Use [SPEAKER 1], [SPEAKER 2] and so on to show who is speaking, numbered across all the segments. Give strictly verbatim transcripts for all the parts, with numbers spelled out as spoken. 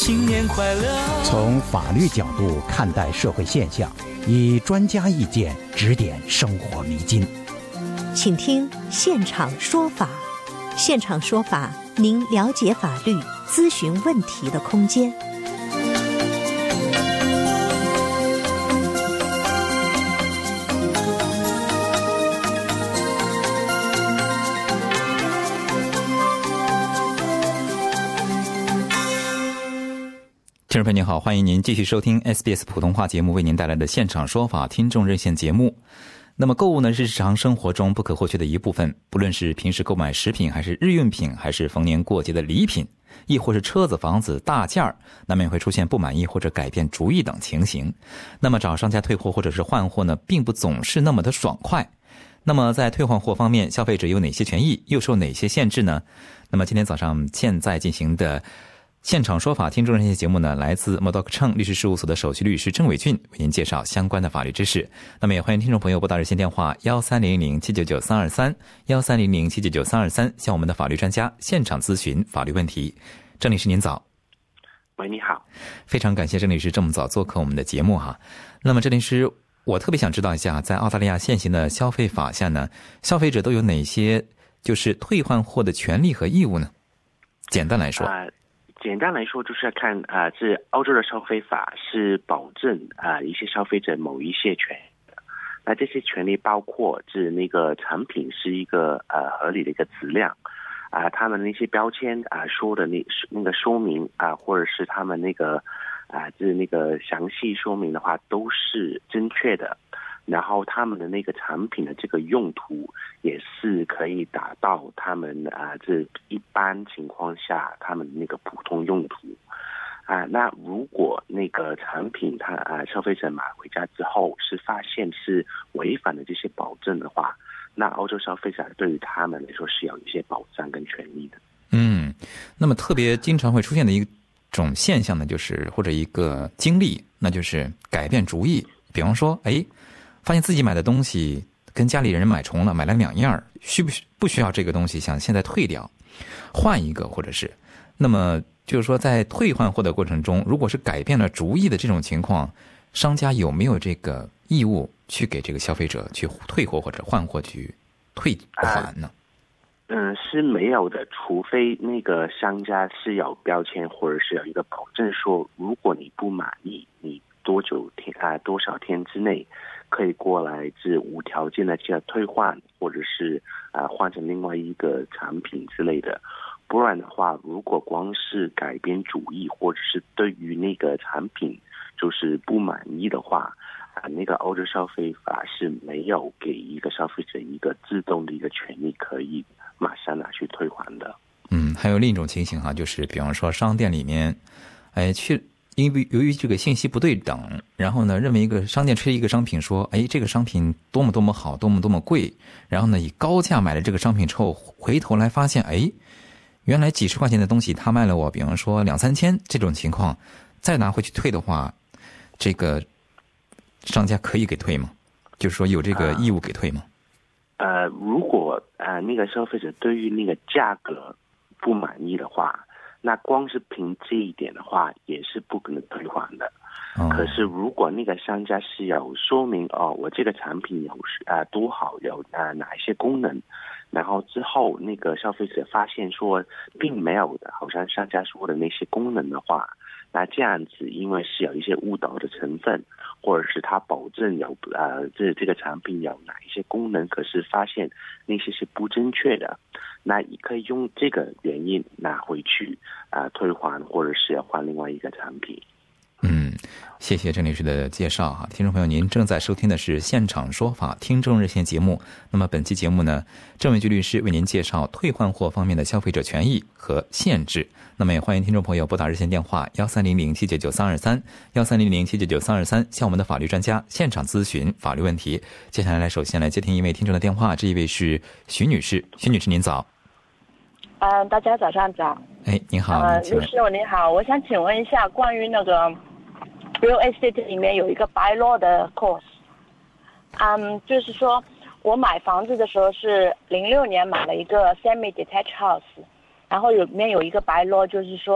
[SPEAKER 1] 新年快乐。
[SPEAKER 2] 从法律角度看待社会现象，以专家意见指点生活迷津。
[SPEAKER 3] 请听现场说法。现场说法，您了解法律、咨询问题的空间。
[SPEAKER 4] 听众朋友您好，欢迎您继续收听 S B S 普通话节目为您带来的现场说法听众热线节目。那么购物呢，是日常生活中不可或缺的一部分，不论是平时购买食品，还是日用品，还是逢年过节的礼品，亦或是车子、房子大件儿，难免会出现不满意或者改变主意等情形。那么找商家退货或者是换货呢，并不总是那么的爽快。那么在退换货方面，消费者有哪些权益，又受哪些限制呢？那么今天早上现在进行的现场说法听众热线节目呢，来自 Murdoch Chang 律师事务所的首席律师郑伟俊为您介绍相关的法律知识。那么也欢迎听众朋友拨打热线电话一三零零七九九三二三 一三零零七九九三二三向我们的法律专家现场咨询法律问题。郑律师您早。
[SPEAKER 5] 喂，你好。
[SPEAKER 4] 非常感谢郑律师这么早做客我们的节目哈。那么郑律师，我特别想知道一下，在澳大利亚现行的消费法下呢，消费者都有哪些就是退换货的权利和义务呢？简单来说、
[SPEAKER 5] 呃简单来说，就是要看啊，这、呃、澳洲的消费法是保证啊、呃、一些消费者某一些权利的。那这些权利包括是那个产品是一个呃合理的一个质量啊、呃，他们那些标签啊、呃、说的那那个说明啊、呃，或者是他们那个啊就是那个详细说明的话，都是正确的。然后他们的那个产品的这个用途也是可以达到他们啊这一般情况下他们那个普通用途啊。那如果那个产品他啊消费者买回家之后是发现是违反了这些保证的话，那澳洲消费者对于他们来说是有一些保障跟权利的。
[SPEAKER 4] 嗯，那么特别经常会出现的一种现象呢，就是或者一个经历，那就是改变主意。比方说，哎。发现自己买的东西跟家里人买重了，买了两样，需不需不需要这个东西，想现在退掉，换一个，或者是，那么就是说，在退换货的过程中，如果是改变了主意的这种情况，商家有没有这个义务去给这个消费者去退货或者换货去退款呢？
[SPEAKER 5] 嗯、呃，是没有的，除非那个商家是有标签或者是有一个保证说，如果你不满意，你多久天啊多少天之内可以过来是无条件的去退换，或者是啊换成另外一个产品之类的。不然的话，如果光是改变主意，或者是对于那个产品就是不满意的话，啊那个澳洲消费法是没有给一个消费者一个自动的一个权利可以马上拿去退还的。
[SPEAKER 4] 嗯，还有另一种情形哈，就是比方说商店里面，哎去。因为由于这个信息不对等，然后呢，认为一个商店吹一个商品说，哎，这个商品多么多么好，多么多么贵，然后呢，以高价买了这个商品之后，回头来发现，哎，原来几十块钱的东西他卖了我，比方说两三千，这种情况，再拿回去退的话，这个商家可以给退吗？就是说有这个义务给退吗？
[SPEAKER 5] 呃，如果呃那个消费者对于那个价格不满意的话，那光是凭这一点的话，也是不可能退还的。哦、可是如果那个商家是有说明哦，我这个产品有啊、呃、多好，有啊、呃、哪一些功能，然后之后那个消费者发现说并没有的，好像商家说的那些功能的话，那这样子因为是有一些误导的成分，或者是他保证有呃这这个产品有哪一些功能，可是发现那些是不正确的，那你可以用这个原因拿回去啊、呃、退还，或者是要换另外一个产品。
[SPEAKER 4] 嗯，谢谢郑律师的介绍哈，听众朋友，您正在收听的是现场说法听众热线节目。那么本期节目呢，郑伟俊律师为您介绍退换货方面的消费者权益和限制。那么也欢迎听众朋友拨打热线电话幺三零零七九九三二三幺三零零七九九三二三向我们的法律专家现场咨询法律问题。接下来首先来接听一位听众的电话，这一位是徐女士。徐女士您早。
[SPEAKER 6] 嗯、呃，大家早上早。
[SPEAKER 4] 哎，您好。
[SPEAKER 6] 呃，律师你好，我想请问一下关于那个Real Estate 里面有一个 Bylaw 的 course， 嗯，就是说我买房子的时候是零六年买了一个 semi-detached house， 然后有里面有一个 Bylaw， 就是说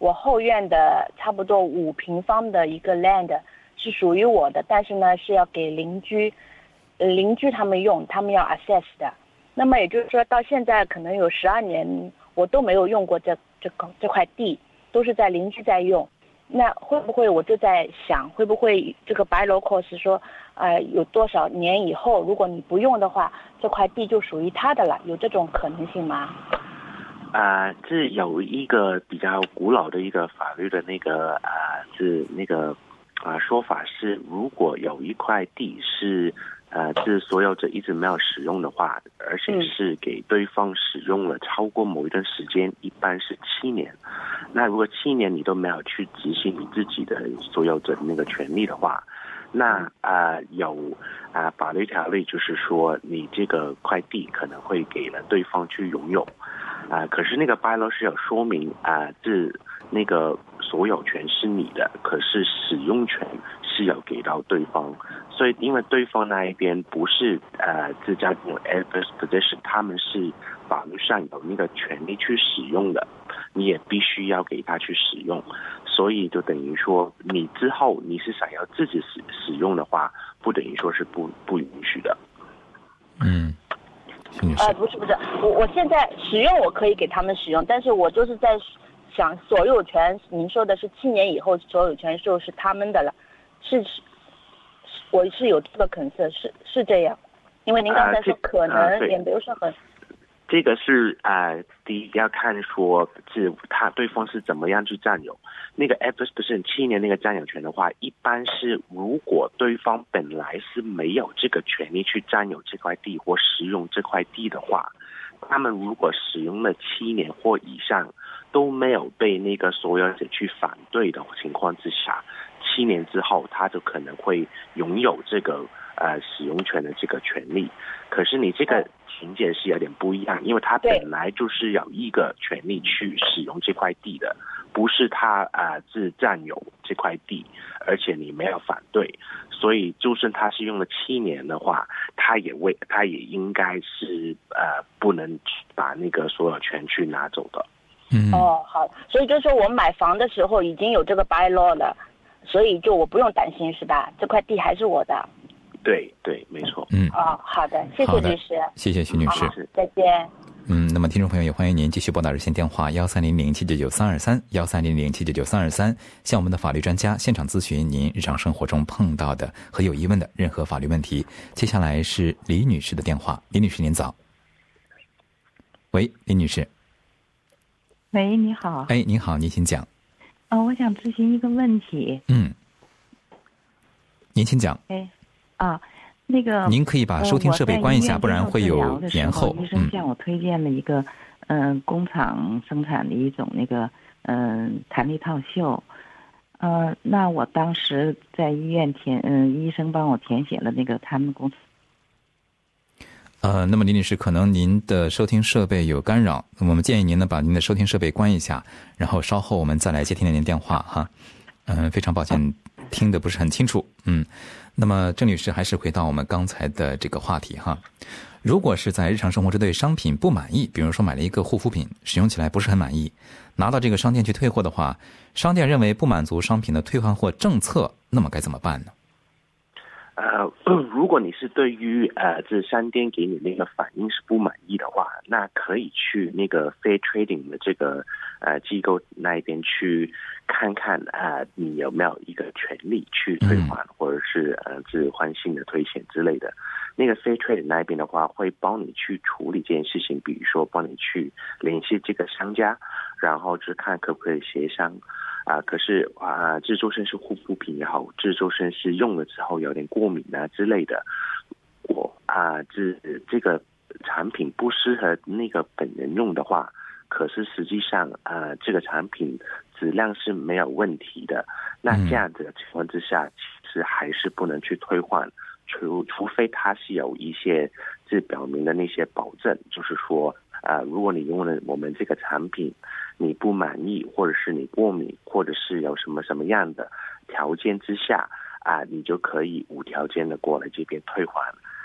[SPEAKER 6] 我后院的差不多五平方的一个 land 是属于我的，但是呢是要给邻居，呃邻居他们用，他们要 access 的。那么也就是说到现在可能有十二年我都没有用过这这个这块地，都是在邻居在用。那会不会我就在想，会不会这个白楼 course 说，呃，有多少年以后，如果你不用的话，这块地就属于他的了，有这种可能性吗？
[SPEAKER 5] 啊、呃，这有一个比较古老的一个法律的那个啊、呃，是那个啊、呃、说法是，如果有一块地是呃是所有者一直没有使用的话，而且是给对方使用了超过某一段时间，嗯、一般是七年。那如果七年你都没有去执行你自己的所有者的那个权利的话，那啊、呃、有啊、呃、法律条例就是说，你这个块地可能会给了对方去拥有。啊、呃，可是那个 bylaw 是有说明啊，这、呃、那个所有权是你的，可是使用权是有给到对方，所以因为对方那一边不是呃这叫做 adverse possession， 他们是法律上有那个权利去使用的，你也必须要给他去使用，所以就等于说你之后你是想要自己使使用的话，不等于说是不不允许的。
[SPEAKER 4] 嗯。
[SPEAKER 6] 呃，不是不是，我我现在使用我可以给他们使用，但是我就是在想所有权，您说的是七年以后所有权就是他们的了，是是，我是有这个concern，是是这样，因为您刚才说可能也没有说很。呃
[SPEAKER 5] 这个是呃，第一要看说是他对方是怎么样去占有那个 adverse possession 七年那个占有权的话，一般是如果对方本来是没有这个权利去占有这块地或使用这块地的话，他们如果使用了七年或以上都没有被那个所有者去反对的情况之下，七年之后他就可能会拥有这个呃使用权的这个权利。可是你这个情节是有点不一样，因为他本来就是有一个权利去使用这块地的，不是他啊、呃、是占有这块地，而且你没有反对，所以就算他是用了七年的话，他也为他也应该是呃不能把那个所有权去拿走的。
[SPEAKER 4] 嗯。
[SPEAKER 6] 哦，好，所以就是说我买房的时候已经有这个 bylaw 了，所以就我不用担心是吧？这块地还是我的。
[SPEAKER 5] 对对，没错。
[SPEAKER 4] 嗯，
[SPEAKER 6] 哦，好的，谢谢律师，
[SPEAKER 4] 谢谢徐女士，
[SPEAKER 6] 再见。
[SPEAKER 4] 嗯，那么听众朋友也欢迎您继续拨打热线电话幺三零零七九九三二三幺三零零七九九三二三，向我们的法律专家现场咨询您日常生活中碰到的和有疑问的任何法律问题。接下来是李女士的电话，李女士您早。喂，李女士。
[SPEAKER 1] 喂，你好。
[SPEAKER 4] 哎，您好，您请讲。
[SPEAKER 1] 啊、呃，我想咨询一个问题。
[SPEAKER 4] 嗯，您请讲。
[SPEAKER 1] 哎。啊，那个，
[SPEAKER 4] 您可以把收听设备关一下，不然会有延后。
[SPEAKER 1] 医生向我推荐了一个，嗯、呃，工厂生产的一种那个，嗯、呃，弹力套袖。呃，那我当时在医院填，嗯、呃，医生帮我填写了那个他们公司。
[SPEAKER 4] 呃，那么李女士，可能您的收听设备有干扰，我们建议您呢把您的收听设备关一下，然后稍后我们再来接听您的电话哈。嗯、呃，非常抱歉，听得不是很清楚。嗯。那么郑女士还是回到我们刚才的这个话题哈，如果是在日常生活中对商品不满意，比如说买了一个护肤品，使用起来不是很满意，拿到这个商店去退货的话，商店认为不满足商品的退换货政策，那么该怎么办呢？
[SPEAKER 5] 呃，如果你是对于呃这商店给你那个反应是不满意的话，那可以去那个 Fair Trading 的这个呃机构那一边去看看啊、呃，你有没有一个权利去退换，嗯、或者是呃置换新的退险之类的。那个 Fair Trading 那一边的话，会帮你去处理这件事情，比如说帮你去联系这个商家，然后就看可不可以协商。啊、呃，可是啊，制作生是护肤品也好，制作生是用了之后有点过敏啊之类的，我啊，这这个产品不适合那个本人用的话，可是实际上啊、呃，这个产品质量是没有问题的。那这样子的情况之下，其实还是不能去退换，除除非它是有一些这表明的那些保证，就是说。啊、呃，如果你用了我们这个产品，你不满意，或者是你过敏，或者是有什么什么样的条件之下啊、呃，你就可以无条件的过来这边退还。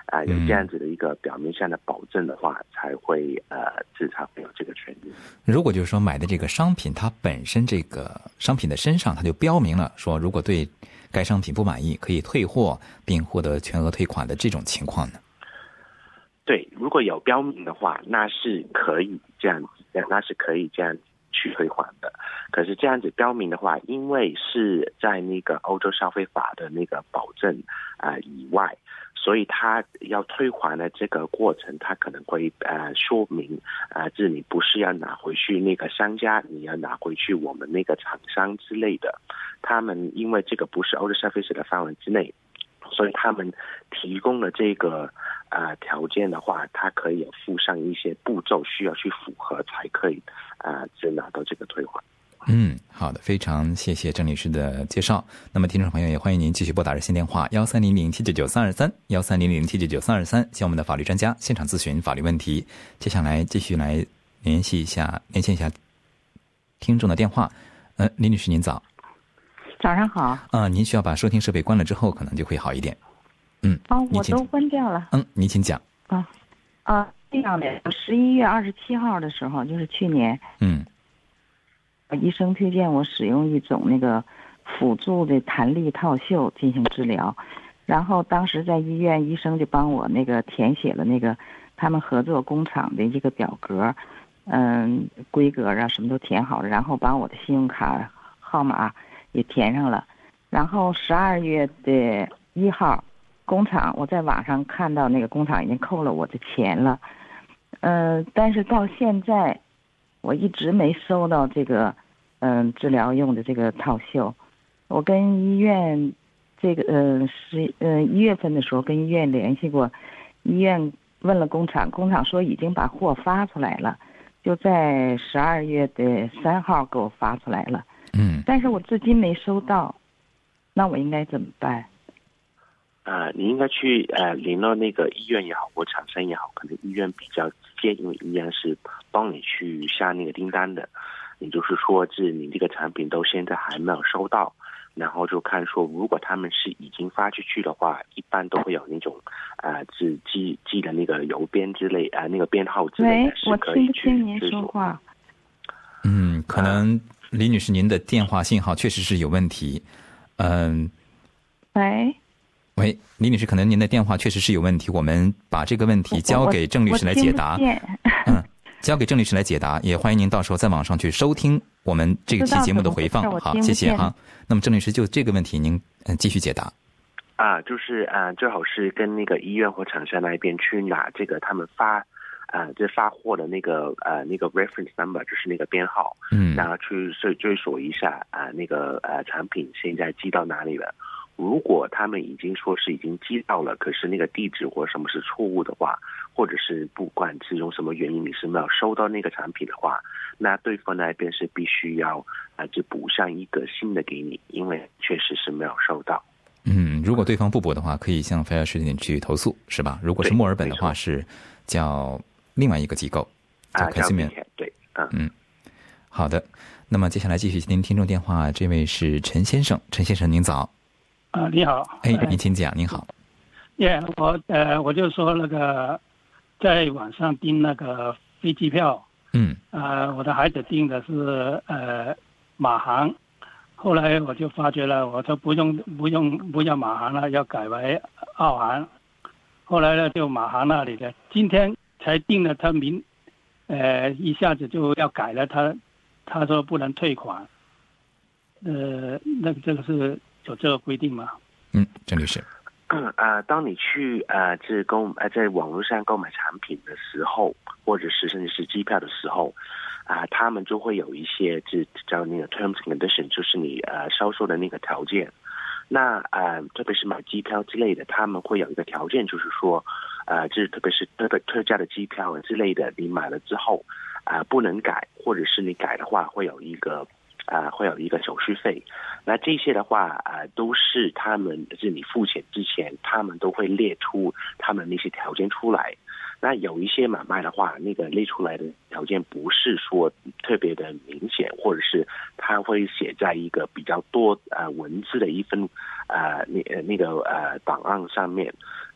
[SPEAKER 5] 啊、呃、有这样子的一个表面上的保证的话，才会呃至少会有这个权利。
[SPEAKER 4] 如果就是说买的这个商品，它本身这个商品的身上它就标明了说，如果对该商品不满意，可以退货并获得全额退款的这种情况呢？
[SPEAKER 5] 对，如果有标明的话，那是可以这样子，那是可以这样去退还的。可是这样子标明的话，因为是在那个欧洲消费法的那个保证啊、呃、以外，所以他要退还的这个过程，他可能会呃说明啊，这、呃、你不是要拿回去那个商家，你要拿回去我们那个厂商之类的。他们因为这个不是欧洲消费者的范围之内，所以他们提供了这个呃条件的话，他可以附上一些步骤需要去符合，才可以啊、呃，只拿到这个退还。
[SPEAKER 4] 嗯，好的，非常谢谢郑律师的介绍。那么听众朋友也欢迎您继续拨打热线电话幺三零零七九九三二三幺三零零七九九三二三，向我们的法律专家现场咨询法律问题。接下来继续来联系一下，连线一下听众的电话。呃，林女士您早。
[SPEAKER 1] 早上好。啊、
[SPEAKER 4] 呃，您需要把收听设备关了之后，可能就会好一点。嗯。
[SPEAKER 1] 哦，我都关掉了。
[SPEAKER 4] 嗯，您请讲。
[SPEAKER 1] 啊啊，这样的，十一月二十七号的时候，就是去年。
[SPEAKER 4] 嗯。
[SPEAKER 1] 医生推荐我使用一种那个辅助的弹力套袖进行治疗，然后当时在医院，医生就帮我那个填写了那个他们合作工厂的一个表格，嗯，规格啊什么都填好了，然后把我的信用卡号码也填上了，然后十二月的一号，工厂我在网上看到那个工厂已经扣了我的钱了，嗯、呃，但是到现在。我一直没收到这个，嗯，治疗用的这个套袖。我跟医院，这个，呃，是，呃，一月份的时候跟医院联系过，医院问了工厂，工厂说已经把货发出来了，就在十二月的三号给我发出来了。
[SPEAKER 4] 嗯。
[SPEAKER 1] 但是我至今没收到，那我应该怎么办？
[SPEAKER 5] 啊、呃，你应该去呃联络那个医院也好，或厂商也好，可能医院比较直接，因为医院是帮你去下那个订单的。也就是说，是你这个产品都现在还没有收到，然后就看说，如果他们是已经发出去的话，一般都会有那种啊，是、呃、寄寄的那个邮编之类啊、呃，那个编号之类的，是可以去
[SPEAKER 1] 我听不清您说话。
[SPEAKER 4] 嗯，可能李女士您的电话信号确实是有问题。嗯。
[SPEAKER 1] 喂。
[SPEAKER 4] 喂，李女士，可能您的电话确实是有问题，我们把这个问题交给郑律师来解答。嗯，交给郑律师来解答，也欢迎您到时候在网上去收听我们这期节目的回放。好，谢谢哈。那么郑律师就这个问题，您嗯继续解答。
[SPEAKER 5] 啊，就是啊，最好是跟那个医院或厂商那边去拿这个他们发啊，这发货的那个呃那个 reference number， 就是那个编号，
[SPEAKER 4] 嗯，
[SPEAKER 5] 然后去追追索一下啊那个呃产品现在寄到哪里了。如果他们已经说是已经寄到了，可是那个地址或什么是错误的话，或者是不管是用什么原因你是没有收到那个产品的话，那对方那边是必须要啊、呃、就补上一个新的给你，因为确实是没有收到。
[SPEAKER 4] 嗯，如果对方不补的话，可以向发药食品去投诉，是吧？如果是墨尔本的话，是叫另外一个机构叫 Consumer。
[SPEAKER 5] 对，嗯
[SPEAKER 4] 嗯，好的。那么接下来继续接听听众电话，这位是陈先生，陈先生您早。
[SPEAKER 7] 啊，你好，
[SPEAKER 4] 哎，您请讲，您好。
[SPEAKER 7] 耶、yeah, 我呃，我就说那个在网上订那个飞机票，
[SPEAKER 4] 嗯，
[SPEAKER 7] 呃，我的孩子订的是呃马航，后来我就发觉了，我说不用不用不要马航了，要改为澳航，后来呢就马航那里的，今天才订了，他明呃一下子就要改了，他他说不能退款，呃，那这个是。有这个规定吗？
[SPEAKER 4] 嗯，郑律师。
[SPEAKER 5] 嗯啊，当你去呃这购呃在网络上购买产品的时候，或者是甚至是机票的时候，啊、呃，他们就会有一些这叫那个 terms and conditions， 就是你呃销售的那个条件。那呃，特别是买机票之类的，他们会有一个条件，就是说，呃，这特别是特别特价的机票之类的，你买了之后啊、呃、不能改，或者是你改的话会有一个。啊、呃，会有一个手续费，那这些的话啊、呃，都是他们就是你付钱之前，他们都会列出他们那些条件出来。那有一些买卖的话，那个列出来的条件不是说特别的明显，或者是他会写在一个比较多呃文字的一份呃那那个呃档案上面。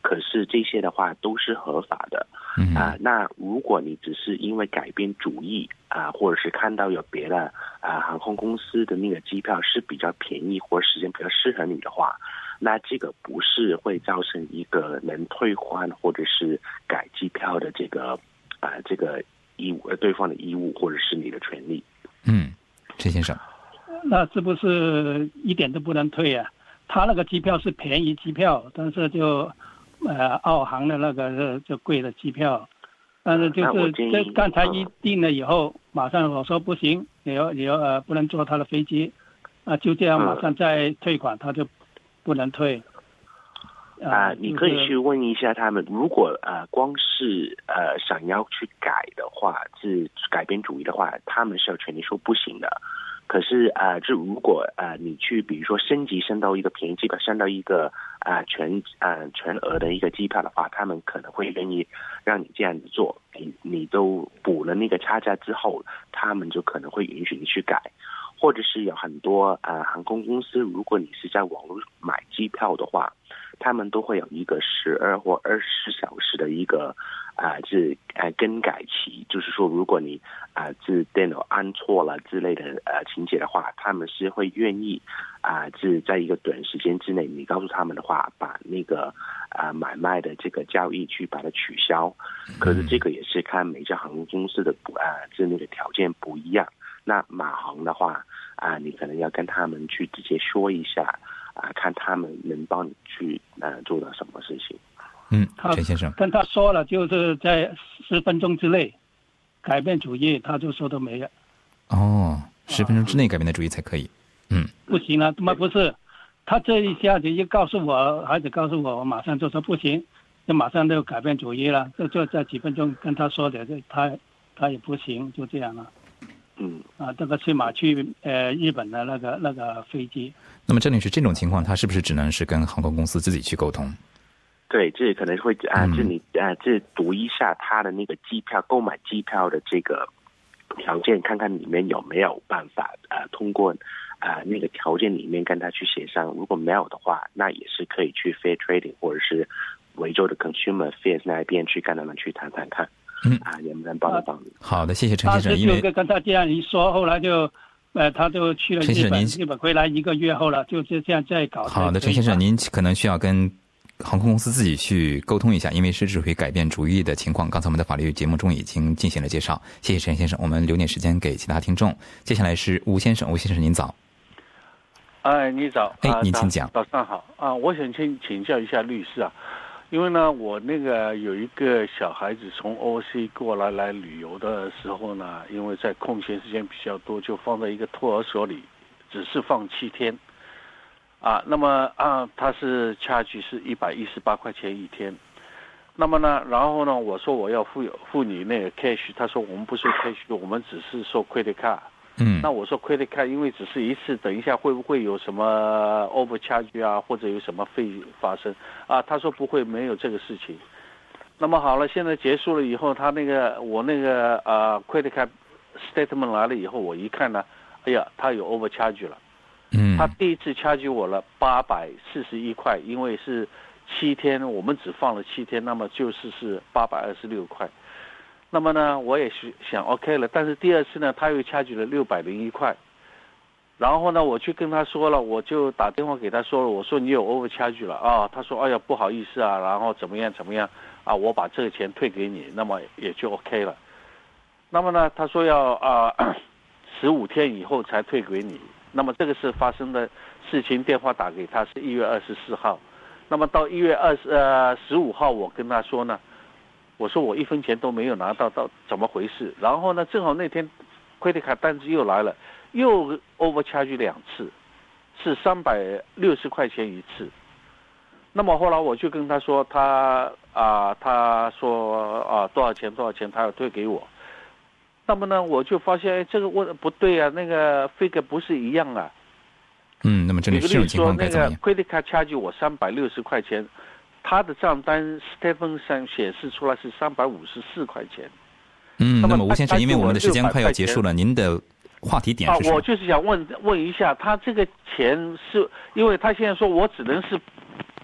[SPEAKER 5] 可是这些的话都是合法的。
[SPEAKER 4] 嗯
[SPEAKER 5] 啊、呃，那如果你只是因为改变主意啊、呃，或者是看到有别的啊、呃、航空公司的那个机票是比较便宜或者时间比较适合你的话，那这个不是会造成一个能退换或者是改机票的这个啊、呃、这个义务，对方的义务或者是你的权利。
[SPEAKER 4] 嗯，陈先生，
[SPEAKER 7] 那是不是一点都不能退啊？他那个机票是便宜机票，但是就呃澳航的那个是就贵的机票，但是就是这刚才一定了以后，马上我说不行，也要也要呃不能坐他的飞机，啊就这样马上再退款，他就不能退。
[SPEAKER 5] 啊、呃，你可以去问一下他们，如果呃光是呃想要去改的话，是改变主意的话，他们是有权利说不行的。可是呃，就如果呃你去比如说升级升到一个便宜机票，升到一个啊、呃、全呃全额的一个机票的话，他们可能会愿意让你这样子做。你你都补了那个差价之后，他们就可能会允许你去改。或者是有很多呃航空公司，如果你是在网络买机票的话，他们都会有一个十二或二十四小时的一个啊，是呃更改期，就是说如果你啊是电脑按错了之类的呃情节的话，他们是会愿意啊是在一个短时间之内，你告诉他们的话，把那个啊买卖的这个交易去把它取消。可是这个也是看每家航空公司的不啊是那个条件不一样。那马航的话啊，你可能要跟他们去直接说一下啊，看他们能帮你去呃做到什么事情。
[SPEAKER 4] 嗯，陈先生跟
[SPEAKER 7] 他说了，就是在十分钟之内改变主意，他就说都没了。
[SPEAKER 4] 哦，十分钟之内改变的主意才可以。嗯，
[SPEAKER 7] 不行了，他妈不是，他这一下子一告诉我，孩子告诉我，我马上就说不行，就马上就改变主意了，就就在几分钟跟他说的，他他也不行，就这样了。
[SPEAKER 5] 嗯
[SPEAKER 7] 啊，这个是马去呃日本的那个那个飞机。
[SPEAKER 4] 那么郑律师，这种情况他是不是只能是跟航空公司自己去沟通？
[SPEAKER 5] 对，这可能会啊，这你啊，这读一下他的那个机票购买机票的这个条件，看看里面有没有办法啊，通过啊那个条件里面跟他去协商。如果没有的话，那也是可以去 Fair Trading 或者是维州的 Consumer Affairs 那边去跟他们去谈谈看。嗯啊，能不能帮得帮你？
[SPEAKER 4] 好的，谢谢陈先生。因为
[SPEAKER 7] 跟他这样一说，后来就，呃，他就去了日本，日本回来一个月后了，就这样再搞。
[SPEAKER 4] 好的，陈先生，您可能需要跟航空公司自己去沟通一下，因为是只会改变主意的情况。刚才我们的法律节目中已经进行了介绍。谢谢陈先生，我们留点时间给其他听众。接下来是吴先生，吴先生您早。
[SPEAKER 8] 哎，你早。
[SPEAKER 4] 哎，您请讲。
[SPEAKER 8] 早上好啊，我想请请教一下律师啊。因为呢，我那个有一个小孩子从 O C 过来来旅游的时候呢，因为在空闲时间比较多，就放在一个托儿所里，只是放七天，啊，那么啊，他是charge是一百一十八块钱一天，那么呢，然后呢，我说我要付付你那个 cash， 他说我们不收 cash， 我们只是收 credit card。
[SPEAKER 4] 嗯，
[SPEAKER 8] 那我说 credit card 因为只是一次，等一下会不会有什么 overcharge 啊，或者有什么费发生啊？他说不会，没有这个事情。那么好了，现在结束了以后，他那个我那个呃 credit card statement 来了以后，我一看呢，哎呀，他有 overcharge 了。
[SPEAKER 4] 嗯，
[SPEAKER 8] 他第一次 charge 我了八百四十一块，因为是七天，我们只放了七天，那么就是是八百二十六块。那么呢，我也是想 OK 了，但是第二次呢，他又charge了六百零一块，然后呢，我去跟他说了，我就打电话给他说了，我说你有 overcharge 了啊，他说哎呀不好意思啊，然后怎么样怎么样啊，我把这个钱退给你，那么也就 OK 了。那么呢，他说要啊十五天以后才退给你，那么这个是发生的事情，电话打给他是一月二十四号，那么到一月二十呃十五号，我跟他说呢。我说我一分钱都没有拿到，到怎么回事？然后呢，正好那天 credit card 单子又来了，又 overcharge 两次，是三百六十块钱一次。那么后来我就跟他说，他啊，他说啊多少钱多少钱，他要退给我。那么呢，我就发现哎，这个问不对啊，那个 figure 不是一样啊。
[SPEAKER 4] 嗯，那么这里这种情况该怎么样？
[SPEAKER 8] 那个 credit card charge 我三百六十块钱。他的账单 Stephen 上显示出来是三百五十四块钱。
[SPEAKER 4] 嗯，那么吴先生，因为我们的时间快要结束了，您的话题点是什么？
[SPEAKER 8] 啊，我就是想问问一下，他这个钱是因为他现在说我只能是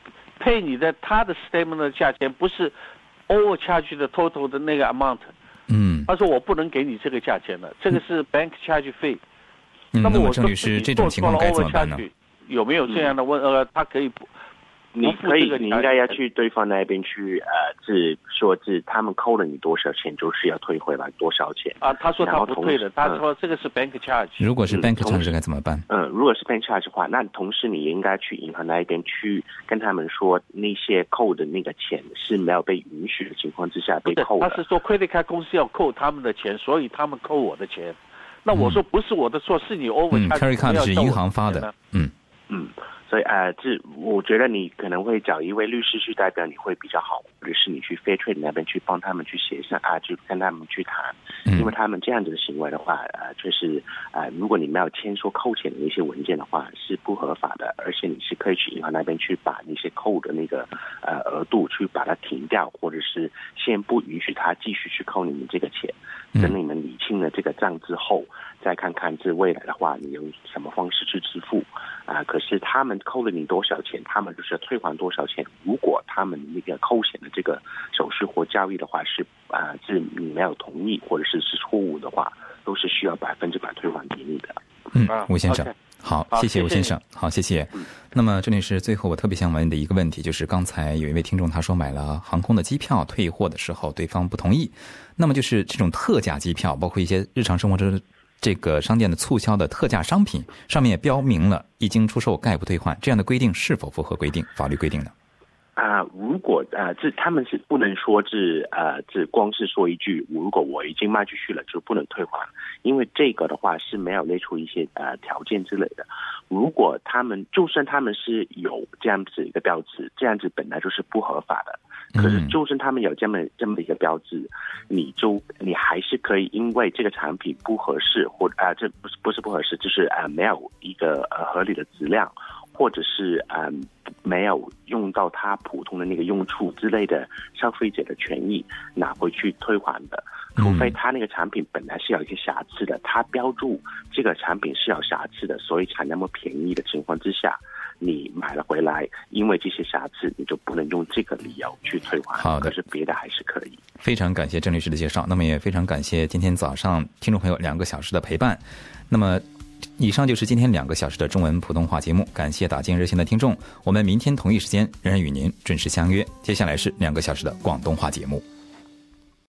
[SPEAKER 8] 配你的他的 statement 的价钱，不是 overcharge 的 total 的那个 amount。
[SPEAKER 4] 嗯，
[SPEAKER 8] 他说我不能给你这个价钱了，这个是 bank charge fee。
[SPEAKER 4] 嗯，
[SPEAKER 8] 那么我
[SPEAKER 4] 郑律师，这种情况该怎么办呢？
[SPEAKER 8] 有没有这样的问？呃，他可以不？
[SPEAKER 5] 你可以，你应该要去对方那边去，呃，是说是他们扣了你多少钱，就是要退回来多少钱
[SPEAKER 8] 啊？他说他不退的，他说这个是 bank charge。
[SPEAKER 4] 如果是 bank charge 该怎么办？
[SPEAKER 5] 嗯，如果是 bank charge 的话，那同时你应该去银行那边去跟他们说，那些扣的那个钱是没有被允许的情况之下被扣的。
[SPEAKER 8] 他是说 credit card 公司要扣他们的钱，所以他们扣我的钱。那我说不是我的错，是你 overcharge。
[SPEAKER 4] 嗯 ，credit card 是银行发的。嗯
[SPEAKER 5] 嗯。所以呃，这我觉得你可能会找一位律师去代表你会比较好，或者是你去 Fair Trade 那边去帮他们去协商啊，去跟他们去谈，因为他们这样子的行为的话，呃，就是呃，如果你没有签说扣钱的那些文件的话，是不合法的，而且你是可以去银行那边去把那些扣的那个呃额度去把它停掉，或者是先不允许他继续去扣你们这个钱，等你们理清了这个账之后，再看看这未来的话你用什么方式去支付啊、呃？可是他们扣了你多少钱，他们就是要退还多少钱。如果他们那个扣钱的这个手续或交易的话是啊、呃、是你没有同意或者是是错误的话，都是需要百分之百退还给你的。
[SPEAKER 4] 嗯，吴先生，
[SPEAKER 8] okay.
[SPEAKER 4] 好，谢谢吴先生，好，谢谢。嗯、那么这里是最后我特别想问的一个问题，就是刚才有一位听众他说买了航空的机票退货的时候，对方不同意。那么就是这种特价机票，包括一些日常生活中这个商店的促销的特价商品，上面也标明了一经出售概不退换，这样的规定是否符合规定法律规定呢？
[SPEAKER 5] 啊、呃，如果呃，这他们是不能说是呃，这光是说一句，如果我已经卖出去了就不能退还，因为这个的话是没有列出一些呃条件之类的。如果他们就算他们是有这样子一个标志，这样子本来就是不合法的。可是，就算他们有这么这么一个标志，你就你还是可以因为这个产品不合适，或啊、呃，这不是不是不合适，就是啊、呃、没有一个呃合理的质量，或者是啊、呃、没有用到它普通的那个用处之类的消费者的权益拿回去退还的。除非他那个产品本来是有一些瑕疵的，他标注这个产品是有瑕疵的，所以才那么便宜的情况之下，你买了回来，因为这些瑕疵，你就不能用这个理由去退还。
[SPEAKER 4] 好的，
[SPEAKER 5] 可是别的还是可以。
[SPEAKER 4] 非常感谢郑律师的介绍，那么也非常感谢今天早上听众朋友两个小时的陪伴。那么以上就是今天两个小时的中文普通话节目，感谢打进热线的听众，我们明天同一时间仍然与您准时相约。接下来是两个小时的广东话节目。